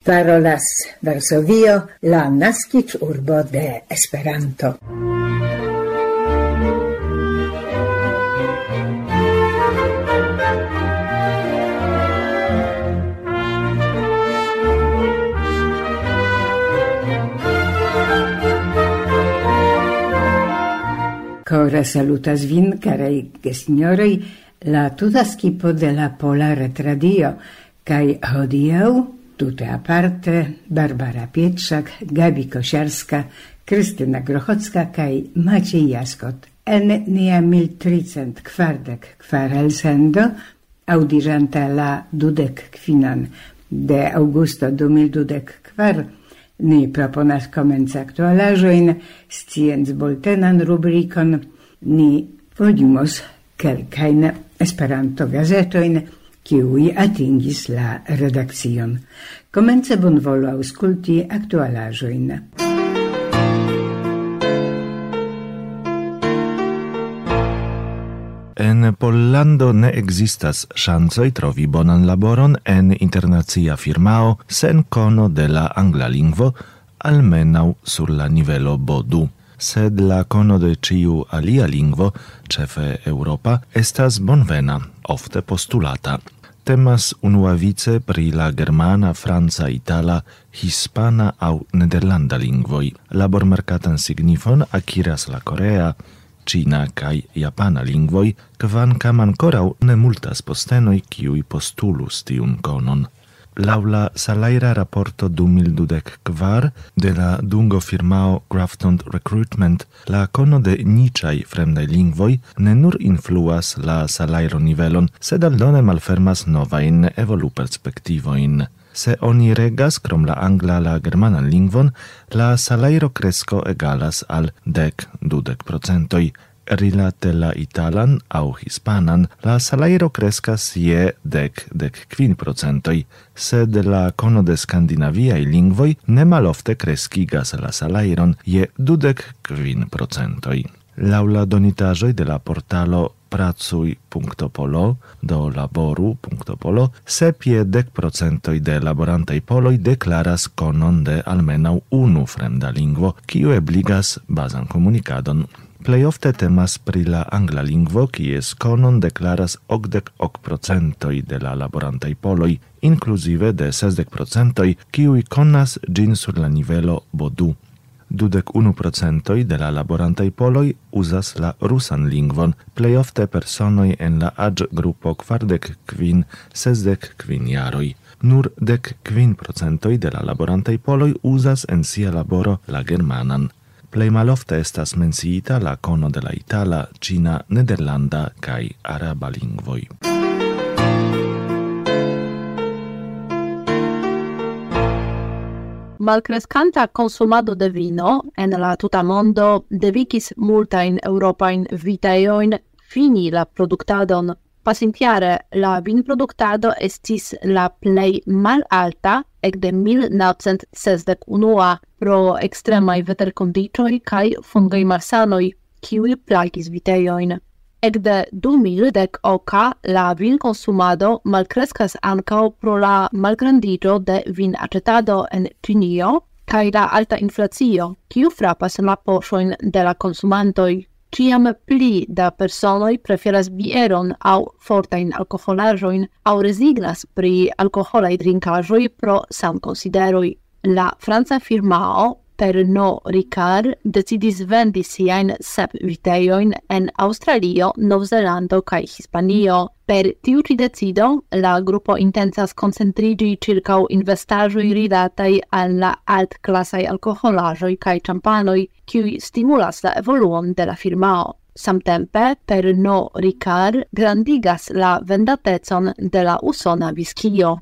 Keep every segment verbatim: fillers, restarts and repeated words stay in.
Parolas Varsovio, la naskiĝurbo de Esperanto. Cora salutas vin, caraj gesinjoroj, la tuta skipo de la Pola Retradio, kaj hodiaŭ tute aparte Barbara Pietrzak, Gabi Kosiarska, Krystyna Grochocka kaj Maciej Jaskot. En nia mil tricent kvardek kvar elsendo, aŭdiĝanta la dudek kvinan de aŭgusto du mil dudek kvar, ni proponas komenci aktualaĵojn, sciencboltenan rubrikon, ni volumos kelkajn Esperanto-gazetojn, kiuj atingis la redakcion. Komence bonvolu aŭskulti aktualaĵojn. En Pollando ne existas ŝancoj trovi bonan laboron en internacia firmao sen kono de la angla lingvo, almenaŭ sur la nivelo B du. Sed la kono de ĉiu alia lingvo, ĉefe eŭropa, estas bonvena, ofte postulata. Temas unuavice pri la germana, franca, itala, hispana aŭ nederlanda lingvoj. Labormarkatan signifon akiras la korea, Cina kaj japana lingvoj, kvankam ankoraŭ ne multas postenoj, kiuj postulus tiun konon. Laŭ la salajra raporto du mil dudek kvar de la dungo firmao Grafton Recruitment, la kono de niĉaj fremdaj lingvoj ne nur influas la salajronivelon, sed aldone malfermas novajn evoluperspektivojn. Se oni regas krom la angla la germanan lingvon, la salajro kresko egalas al dek dudek procentoj. Rilate la italan aŭ hispanan, la salajro kreskas je dek dek kvin procentoj, sed la kono de skandinaviaj lingvoj ne malofte kreskigas la salajron je dudek kvin procentoj. Laŭ la donitaĵoj de la portalo pracuj punkto polo do laboru punkto polo, sep je dek procentoj de laborantaj poloj deklaras konon de almenaŭ unu fremda lingvo, kiu ebligas bazan komunikadon. Plej ofte temas pri la angla lingvo, kies konon deklaras okdek ok procentoj de la laborantaj poloj, inkluzive de sesdek procentoj, kiuj konas ĝin sur la nivelo B du. Dudek unu procentoj de la laborantaj poloj uzas la rusan lingvon, plej ofte personoj en la aĝgrupo kvardek kvin sesdek kvin jaroj. Nur dek kvin procentoj de la laborantaj poloj uzas en sia laboro la germanan. Plej malofte estas menciita la kono de la itala, ĉina, nederlanda kaj araba lingvoj. Malkreskanta konsumado de vino en la tuta mondo devigis multajn eŭropajn vitejojn fini la produktadon. Pasintjare la vinproduktado estis la plej malalta ekde mil naŭcent sesdek unu pro ekstremaj veterkondiĉoj kaj fungaj malsanoj, kiuj plagis vitejojn. Ekde du mil dek ok la vinkonsumado malkreskas ankaŭ pro la malgrandiĝo de vinaĉetado en Ĉinio kaj la alta inflacio, kiu frapas la poŝojn de la konsumantoj. Ĉiam pli da personoj preferas bieron aŭ fortajn alkoholaĵojn aŭ rezignas pri alkoholaj drinkaĵoj pro sankonsideroj. La franca firmao Pernod Ricard decidis vendi siajn sep vitejojn en Aŭstralio, Novzelando kaj Hispanio. Per tiu ĉi decido, la grupo intencas koncentriĝi ĉirkaŭ investaĵoj rilataj al la altklasaj alkoholaĵoj kaj ĉampanoj, kiuj stimulas la evoluon de la firmao. Samtempe, Pernod Ricard grandigas la vendatecon de la usona viskio.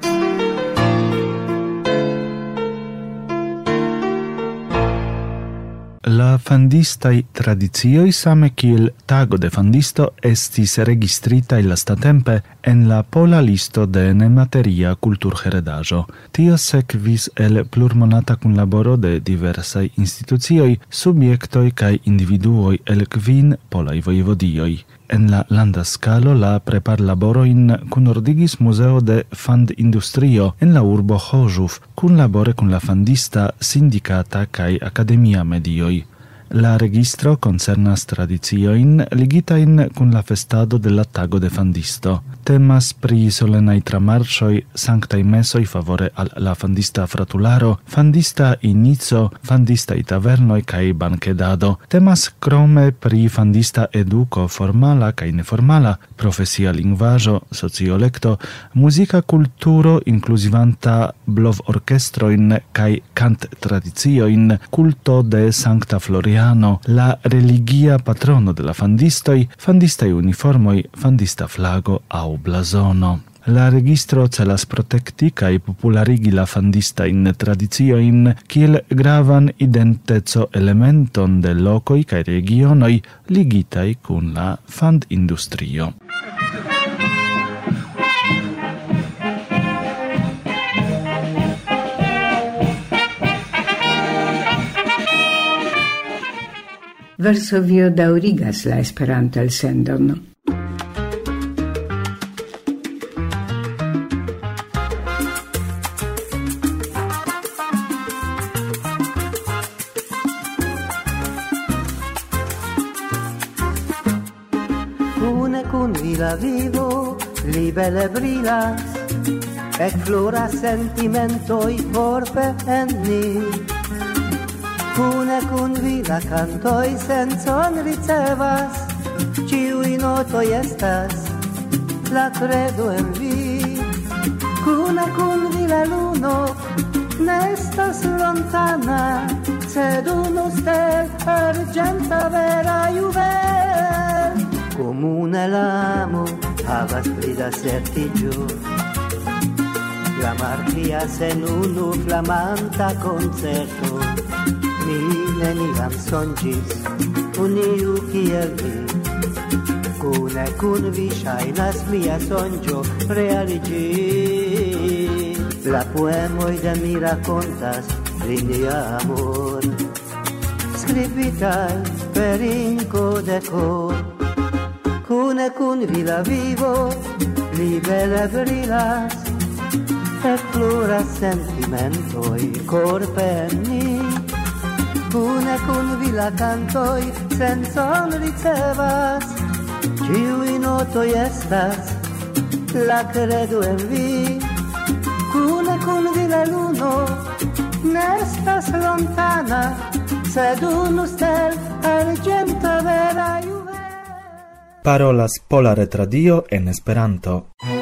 La fandistaj tradicioj same kiel tago de fandisto estis registritaj lastatempe en la pola listo de nemateria kulturheredaĵo. Tio sekvis el plurmonata kunlaboro de diversaj institucioj, subjektoj kaj individuoj el kvin polaj vojevodioj. en la landa scalo la preparlaboroin kunordigis Museo de Fandindustrio en la urbo Chorzów, kunlabore kun la fandista sindikata kaj akademia medioj. La registro concernas tradicioin ligitain kun la festado de la tago de fandisto. Temas pri solenai tramarcioi, sanctai mesoi favore al la fandista fratularo, fandista inizo, fandista i tavernoi kai bankedado. Temas krome pri fandista educo formala kai neformala, profesia lingvaĵo, sociolekto, muzika kulturo inkluzivanta blov orkestroin kai kant tradicioin, kulto de Sancta Floriano, la religia patrono de la fandistoi, fandistai uniformoi, fandista flago au blazono. La registro celas protekti kaj popularigi la fandista in tradicioin kiel gravan identeco elementon de lokoj kaj regionoj ligitaj kun la fandindustrio. Varsovio daŭrigas la Esperanto-elsendon. Kune kun vi la vivo, li bele brilas, ekfloras sentimentoj por penni. Kune kun vi la cantoi sencon ricevas, ciui notoi estas la credo en vi. Kune kun vi la luno nestas lontana, sed unu stel argenta vera juvel. Comune l'amo havas pli da certigio, la martias en unu flamanta concerto. Mi neniam sonĝis uniu kiel vi. Kune kun vi ŝajnas mia sonĝo realiĝis. La poemoj de mi rakontas pri nia amor, skribitaj per inko de kor. Kune kun vi la vivo li bele brilas, ekfloras sentimentoj korpenni. Kune kun vi la cantoi sencon ricevas, ciui notoi estas la credo en vi. Kune kun vi la luno nestas lontana, sed unu stel argenta vera juvel. Parolas Pola Retradio en Esperanto.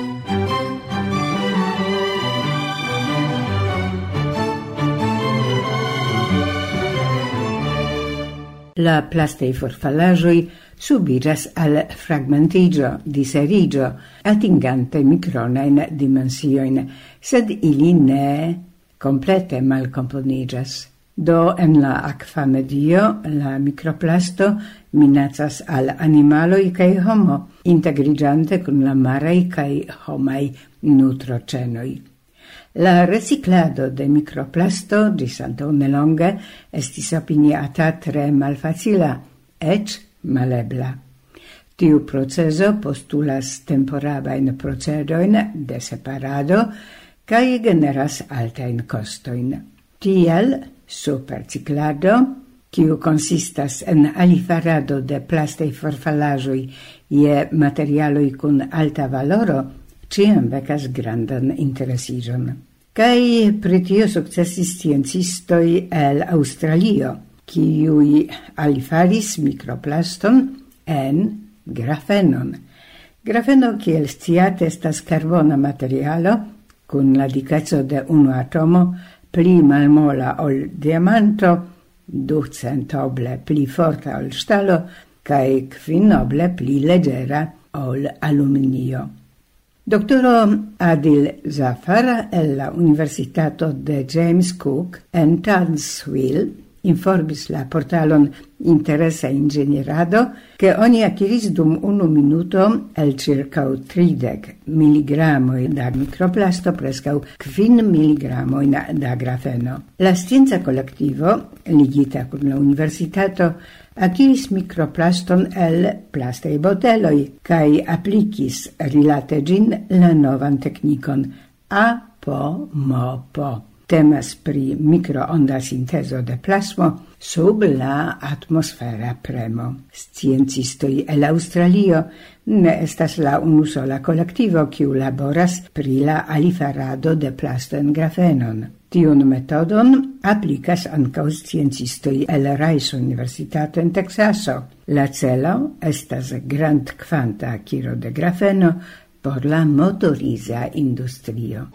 La plastei forfalaĵoj subiras al fragmentigio, diserigio, atingante micronajn dimensiojn, sed ili ne komplete malkomponiĝas. Do en la akva medio la mikroplasto minacas al animaloj kaj homo, integriĝante kun la maraj kaj homaj nutroĉenoj. La reciclado de microplasto ĝis antaŭ nelonge estis opiniata tre malfacila, eĉ malebla. Tiu procezo postulas temporabajn procedojn de separado kaj generas altajn kostojn. Tiel superciklado, kiu konsistas en alifarado de plastaj forfalaĵoj je materialoj kun alta valoro, ciam vecas grandan interesiĝon. Kaj pri tio sukcesis sciencistoj el Aŭstralio, kiuj alifaris mikroplaston en grafenon. Grafeno, kiel sciate, estas karbona materialo, kun la dikeco de unu atomo pli malmola ol diamanto, ducentoble pli forta ol ŝtalo, kaj kvinoble pli leĝera ol aluminio. Doktoro Adil Zafar el la Universitato de James Cook en Townsville, informis la portalon Interesa Ingenierado, che oni acquiris dum unu minuto el circa tridec milligramoi da microplasto prescau kvin milligramoi da grafeno. La scienza collectivo, ligita con la universitato, acquiris microplaston el plastei boteloi, cae applicis rilate gin la novan technicon A P O M O P O. Temas pri microonda sintezo de plasmo sub la atmosfera premo. Sciencistoi el Australio ne estas la unusola collectivo kiu laboras pri la alifarado de plasto en grafenon. Tiun metodon aplicas ankaŭ sciencistoi el Rice Universitato en Texaso. La celo estas grand kvanta akiro de grafeno por la motoriza industrio.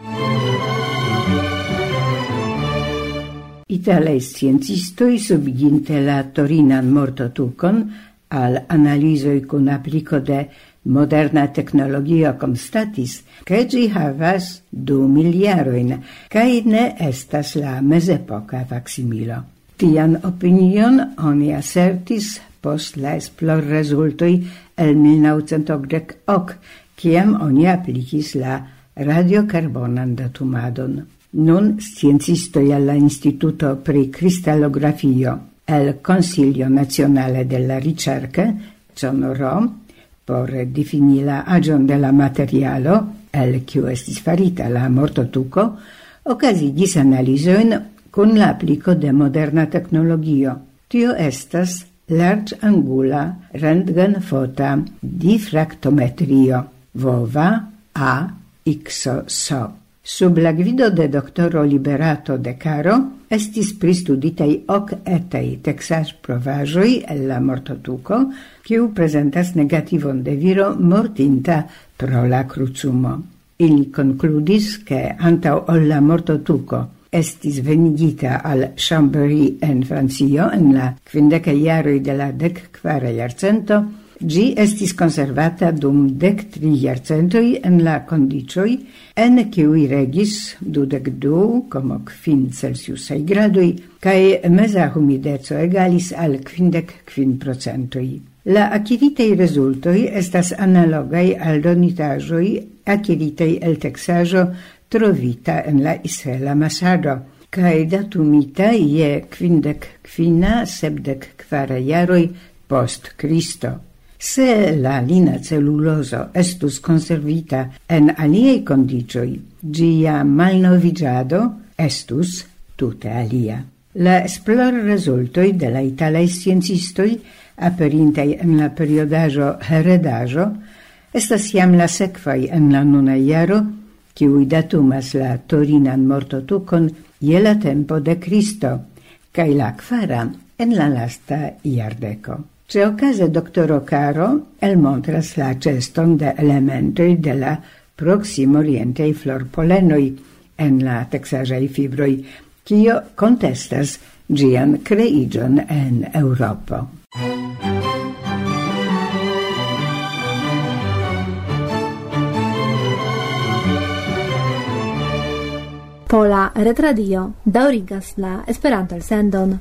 Italei sciencistoi subiginte la Torinan mortotukon al analizoi kun applico de moderna technologio constatis che gi havas du miliaroin, cae ne estas la mezepoca facsimilo. Tian opinion oni assertis post la esplor resultoi el mil novecent okdek ok, kiam oni applicis la radiocarbonan datumadon. Nun sciencistoi alla Instituto pri Cristallografio el Consiglio Nazionale della Ricerca sonorò por defini la agion de la materialo el kiu estis farita la mortotuko, okazigis analizoin kun la applico de moderna technologio. Tio estas large angula rentgenfota difractometrio vova a ixo so. Sub la gvido de doktoro Liberato de Caro estis pristuditei ok etei texas provaĵoj el la mortotuko, kiu prezentas negativon de viro mortinta pro la krucumo. Ili konkludis, ke antaŭ ol la mortotuko estis venigita al Chambéry en Francio en la kvindekaj jaroj de la dekkvara jarcento, Gi estis conservata dum dek tri jarcentoj en la condicioj, en kiuj regis dudek du komo kvin Celsiusaj gradoj, kaj meza humideco egalis al kvindek kvin procentoj. La akiritaj rezultoj estas analogaj al donitaĵoj akiritaj el teksaĵo trovita en la Israela masado, kaj datumita je kvindek kvina sepdek kvara jaroj post Kristo. Se la lina celluloso estus conservita en aliei condicioi, gia malnovigiado estus tute alia. La esplor resultoi de la italai sciencistoi, aperintei en la periodajo heredajo, estas iam la sekvaj en la nuna jaro, kiuj datumas la Torinan mortotukon je la tempo de Cristo, kaj la kvara en la lasta jardeko. Ce ocase doctoro Caro elmontras la ceston de elementoi de la proxim orientei florpolenoi en la texaĵaj fibroj, kio contestas gian kreiĝon en Eŭropo. Pola Retradio daŭrigas la Esperanto-elsendon.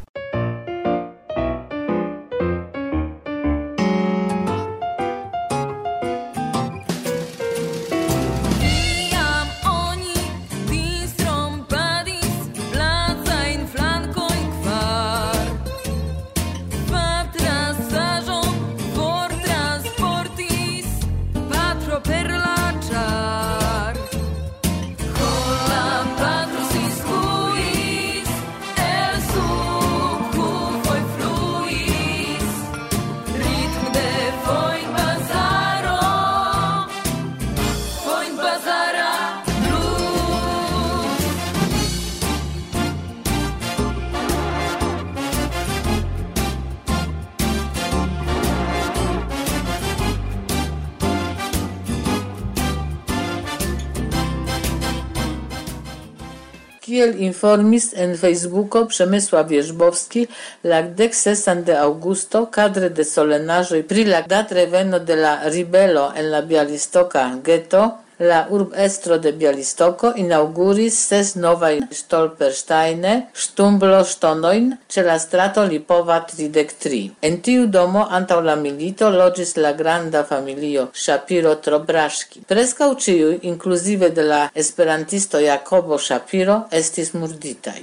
Kiel informis en Facebooko Przemysław Wierzbowski, la dek sesan de aŭgusto kadre de solenaĵoj pri la datreveno de la ribelo en la bialistoka geto, la urbestro de Bialystoko inauguris ses novaj stolpersteine ŝtumblo-ŝtonojn ĉe la strato Lipova tridek tri. En tiu domo antaŭ la milito loĝis la granda familio Ŝapiro-Trobraŝki. Preskaŭ ĉiuj, inkluzive de la esperantisto Jakobo Ŝapiro, estis murditaj.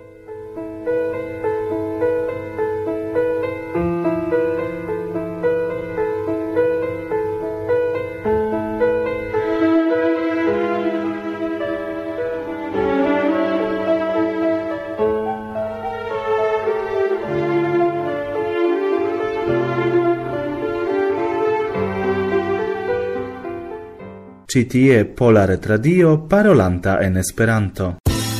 Ci tie Pola Retradio parolanta en Esperanto.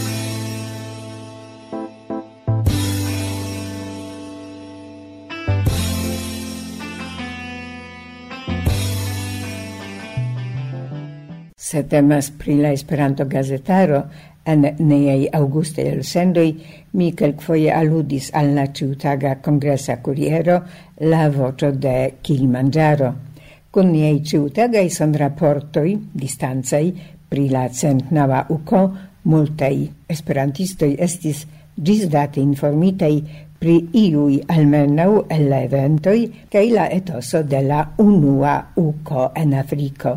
Se temas pri la Esperanto gazetaro, en niaj aŭgustaj elsendoj mi kelkfoje aludis al la ĉiutaga kongresa kuriero La Voĉo de Kilimanĝaro. Kun niaj ĉiutagaj sonraportoj distancaj pri la centnava uko, multaj esperantistoj estis ĝisdate informitaj pri iuj almenaŭ el la eventoj kaj la etoso de la unua uko en Afriko.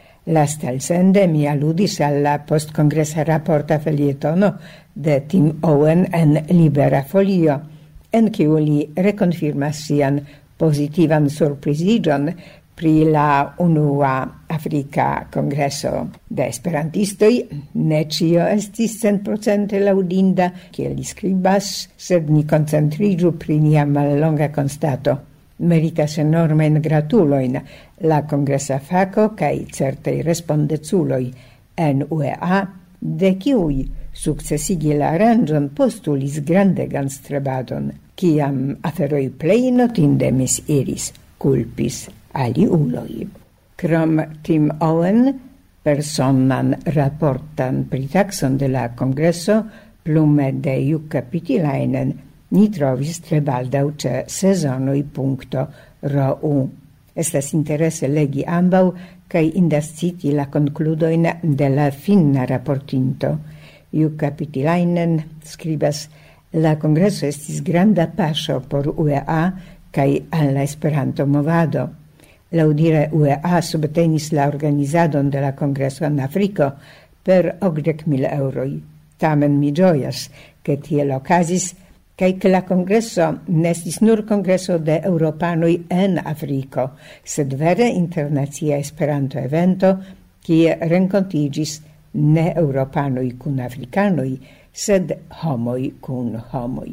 Lastalsende mi aludis al la postkongresa raporta felietono de Tim Owen en Libera Folio, en kiu li rekonfirmas sian pozitivan surpriziĝon pri la unua Afrika Kongreso de Esperantistoj. Ne ĉio estis centprocente laŭdinda, kiel li skribas, sed ni koncentriĝu pri nia mallonga konstato. Meritas enormajn gratulojn la kongresa fako kaj certaj respondeculoj en U E A, de kiuj sukcesigi la aranĝon postulis grandegan strebadon, kiam aferoj plej notinde misiris, kulpis aliuloj. Krom Tim Owen, personan raportan pritaxon de la kongreso, plume de Jukka Pitilainen, ni trovis tre baldaŭ ĉe sezonoj punkto R U. Estas interese legi ambaŭ kaj indas citi la konkludojn de la finna raportinto. Jukka Pitilainen skribas: la kongreso estis granda paŝo por U E A kaj al la Esperanto-movado. Laŭdire U E A subtenis la organizadon de la kongreso en Afriko per okdek mil eŭroj. Tamen mi ĝojas, ke tiel okazis, kaj ke la kongreso ne estis nur kongreso de eŭropanoj en Afriko, sed vere internacia Esperanto-evento, kie renkontiĝis ne eŭropanoj kun afrikanoj, sed homoj kun homoj.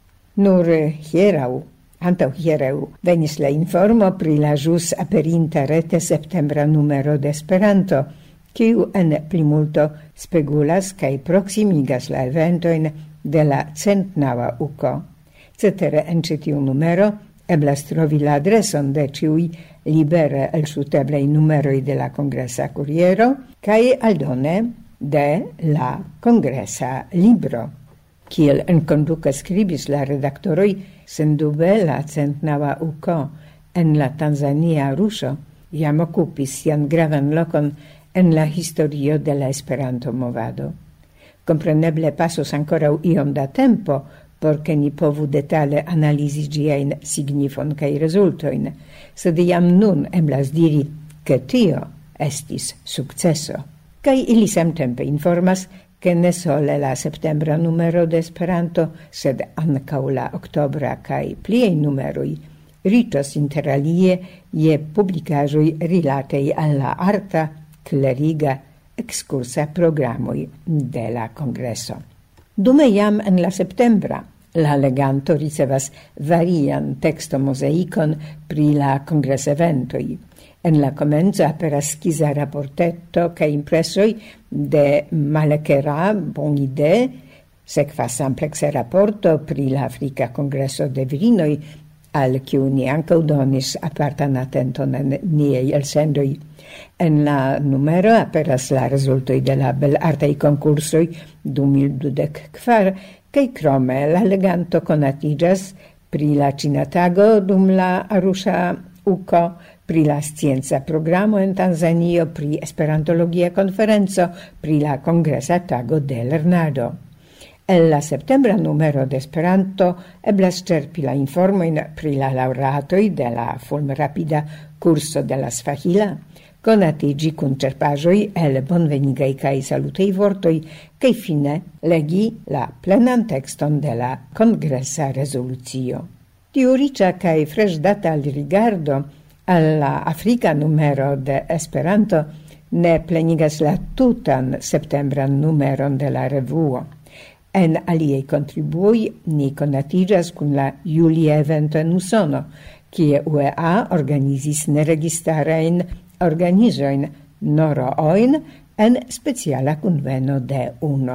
Nur hieraŭ, antaŭ hieraŭ, venis la informo pri la ĵus aperinta rete septembra numero de Esperanto, kiu en plimulto spegulas kaj proksimigas la eventojn de la centnava uko. Cetere en ĉi tiu numero eblas trovi la adreson de ĉiuj libere elŝuteblaj numeroj de la kongresa kuriero kaj aldone de la kongresa libro. Kiel enkonduke skribis la redaktoroj, sendube la centnava uko en la Tanzania ruŝo jam okupis sian gravan lokon en la historio de la Esperanto-movado. Compreneble pasos ankoraŭ iom da tempo, por ke ni povu detale analizi ĝiajn signifon kaj rezultojn, sed jam nun eblas diri, ke tio estis sukceso. Kaj ili samtempe informas, ke ne sole la septembra numero de Esperanto, sed ankaŭ la oktobra kaj pliaj numeroj riĉos interalie je publikaĵoj rilataj al la arta, kleriga, excursa programoi de la congreso. Dume jam en la septembra, la leganto ricevas varian texto mosaicon pri la congres eventoi. En la comenzo aperas skiza raportetto ca impresoi de Malekera bon idee, sekvas amplexe raporto pri la Afrika Kongreso de Virinoj, al kiu ni ankaŭ donis apartan atenton en niaj elsendoj. En la numero aperas la rezultoj de la belartaj konkursoj du mil dudek kvar, kaj krome la leganto konatiĝas pri la Ĉina Tago dum la Arusha uko, pri la scienza programo en Tanzanio, pri esperantologia conferenzo, pri la congresa tago de lernado. El la septembra numero de Esperanto eblas cerpi la informoin pri la laureatoj de la fulmrapida curso de la Svahila, conatigi cun cerpaĵoj el bonvenigaj kaj salutej vortoj, kaj fine legi la plenan tekston de la kongresa rezolucio. Tiu riĉa kaj freŝdata rigardo al la afrika numero de Esperanto ne plenigas la tutan septembran numeron de la revuo. En aliei contribuoi ni conatigas cun la julia evento en Usono, kie U E A organizis neregistarein organizoin noro-oin en speciala conveno de UNO.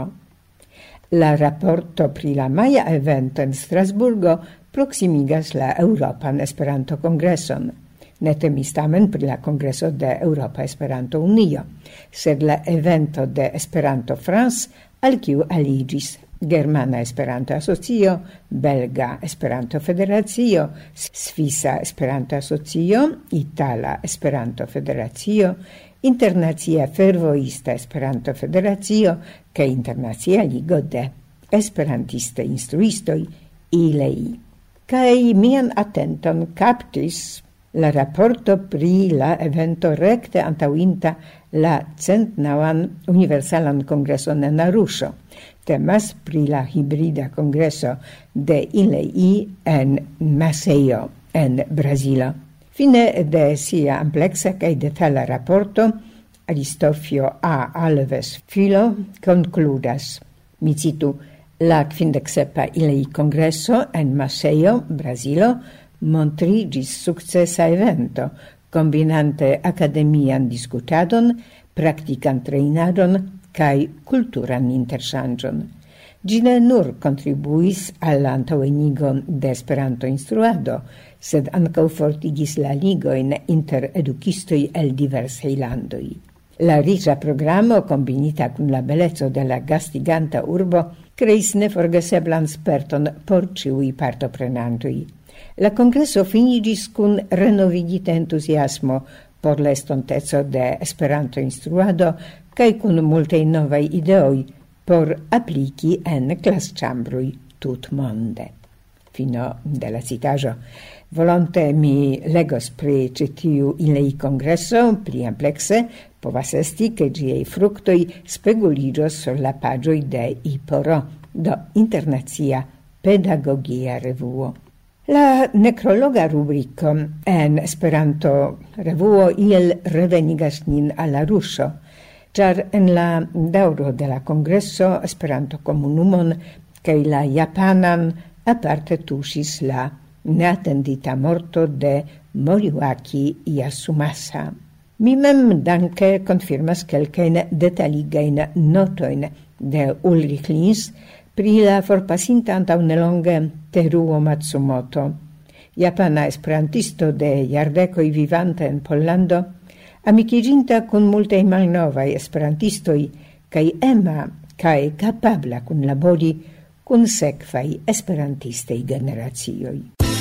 La rapporto pri la maja evento en Strasburgo proximigas la Europan Esperanto Kongreson. Ne temis tamen pri la Kongreso de Europa Esperanto Unio, sed la evento de Esperanto France al kiu aligis Germana Esperanto Asocio, Belga Esperanto Federacio, Svisa Esperanto Asocio, Itala Esperanto Federacio, Internacia Fervoista Esperanto Federacio, kaj Internacia Ligo de Esperantiste Instruistoj, I L E I. Kaj mian atenton captis la rapporto pri la evento recte antaŭinta la centnaŭan Universalan Kongreson en Arusho. Temas pri la hibrida congreso de I L E I en Maceió, en Brazilo. Fine de sia ampleksa kaj detala rapporto, Aristofio A. Alves Filo concludas, mi citu, la kvindeksepa I L E I congreso en Maceió, Brazilo, montrigis successa evento, combinante academian discutadon, practican treinadon, kai kulturan interŝanĝon. Ĝi ne nur kontribuis al la antaŭenigo de Esperanto instruado, sed ankaŭ fortigis la ligojn inter edukistoj el diversaj landoj. La riĉa programo, kombinita kun la beleco de la gastiganta urbo, kreis neforgeseblan sperton por ĉiuj partoprenantoj. La kongreso finiĝis kun renovigita entuziasmo por la estonteco de Esperanto instruado kaj kun multaj novaj ideoj por apliki en klasĉambroj tutmonde. Fino de la citaĵo. Volonte mi legos pri ĉi tiu I L E I kongreso pli amplekse, povas esti ke ĝiaj fruktoj speguliĝos sur la paĝoj de IPORO, do Internacia Pedagogia Revuo. La necrologa rubrico en Esperanto revuo iel revenigas nin al Arusho, ĉar en la daŭro de la kongreso Esperanto komunumon kaj la japanan aparte tuŝis la neatendita morto de Moriwaki Yasumasa. Mi mem danke confirmas kelkajn detaligajn notojn de Ulrich Lins pri la forpasinta antaŭ nelonge Teruo Matsumoto, japana esperantisto de jardekoj vivanta en Pollando, amikiĝinta kun multaj malnovaj esperantistoj kaj ema kaj kapabla kunlabori kun sekvaj esperantistaj generacioj.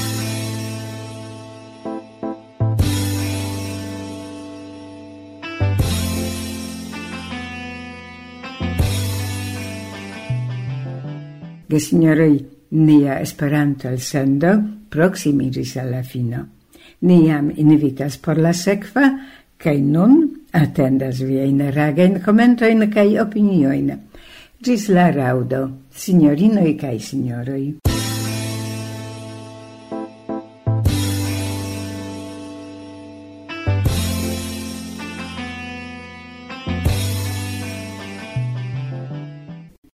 Gesignoroj, nia Esperanto elsendo proksimiĝis al la fino. Ni jam invitas por la sekva, kaj nun atendas viajn reagajn komentojn kaj opiniojn. Ĝis la raŭdo, sinjorinoj kaj sinjoroj.